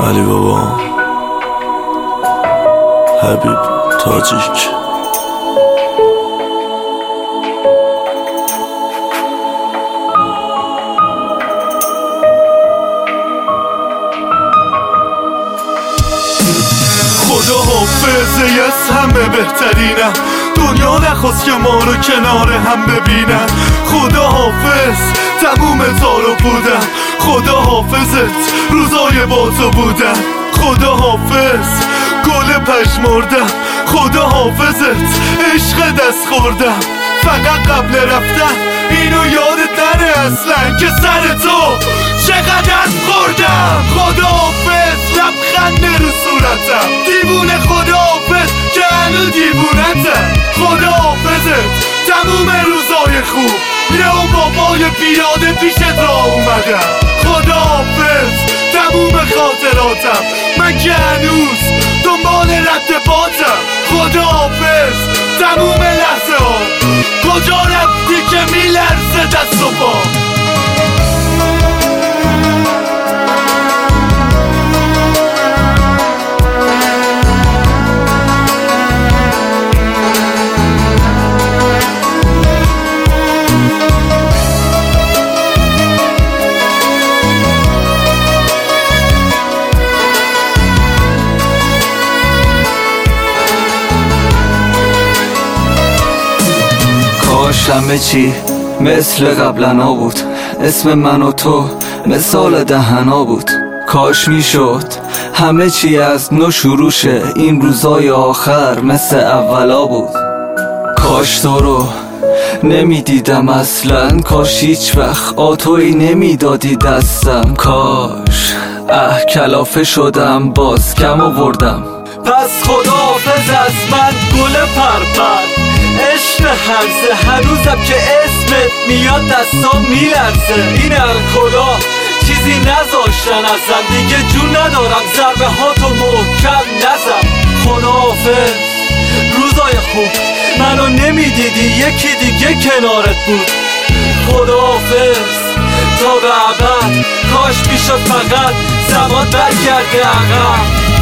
علی بابا، حبیب تاجیک. خدا حافظه از همه بهترینم، دنیا نخواست که ما رو کنار هم ببینن. خدا حافظ تموم تارو بودم، خدا حافظت روزای با تو بودم. خدا حافظ گل پشمردم، خدا حافظت عشق دست خوردم. فقط قبل رفتن اینو یادت نره اصلا که سر تو چقدر از خوردم. خدا حافظ لبخند رو صورتم، دیوونه خدا حافظ که هنو دیوونتم. خدا حافظت تموم روزای خوب، یه اون بابای پیاده پیشت را اومدم. خدا حافظ تموم خاطراتم، من که هنوز دنبال رد باتم. خدا حافظ تموم لحظه ها، کجا رفتی که میلرزه دست و پا. کاش همه چی مثل قبلنا بود، اسم من و تو مثال دهنا بود. کاش میشد همه چی از نو شروع شه، این روزای آخر مثل اولا بود. کاش تو رو نمیدیدم اصلا، کاش هیچ وقت آتویی نمیدادی دستم. کاش کلافه شدم باز کم آوردم. پس خدا حافظ از من گل پرپر، عشق هرزه هنوزم که اسمت میاد دستام میلرزه. این الکلا چیزی نذاشتن ازم، دیگه جون ندارم ضربه هاتو محکم نزم. خدا حافظ روزای خوب، منو نمیدیدی یکی دیگه کنارت بود. خدا حافظ تا به ابد، کاش میشد فقط زمان برگرده عقب.